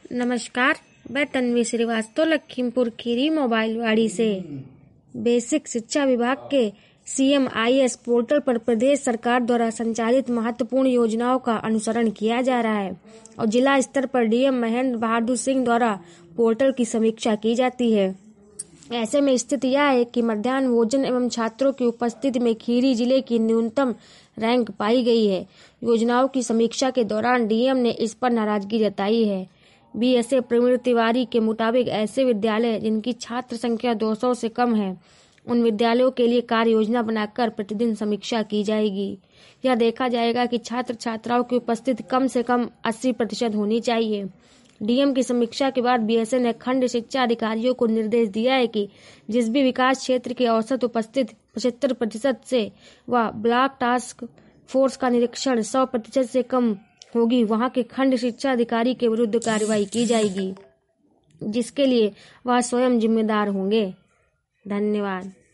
नमस्कार, मैं तन्वी श्रीवास्तव लखीमपुर खीरी मोबाइल वाड़ी से। बेसिक शिक्षा विभाग के CMIS पोर्टल पर प्रदेश सरकार द्वारा संचालित महत्वपूर्ण योजनाओं का अनुसरण किया जा रहा है और जिला स्तर पर DM महेंद्र बहादुर सिंह द्वारा पोर्टल की समीक्षा की जाती है। ऐसे में स्थिति यह है कि मध्याह्न भोजन एवं छात्रों की उपस्थिति में खीरी जिले की न्यूनतम रैंक पाई गई है। योजनाओं की समीक्षा के दौरान DM ने इस पर नाराजगी जताई है। BSA प्रवीण तिवारी के मुताबिक ऐसे विद्यालय जिनकी छात्र संख्या 200 से कम है, उन विद्यालयों के लिए कार्य योजना बनाकर प्रतिदिन समीक्षा की जाएगी। यह देखा जाएगा कि छात्र छात्राओं की उपस्थिति कम से कम 80% होनी चाहिए। DM की समीक्षा के बाद BSA ने खंड शिक्षा अधिकारियों को निर्देश दिया है कि जिस भी विकास क्षेत्र की औसत उपस्थिति 75% से व ब्लॉक टास्क फोर्स का निरीक्षण 100% से कम होगी, वहां के खंड शिक्षा अधिकारी के विरुद्ध कार्रवाई की जाएगी, जिसके लिए वह स्वयं जिम्मेदार होंगे। धन्यवाद।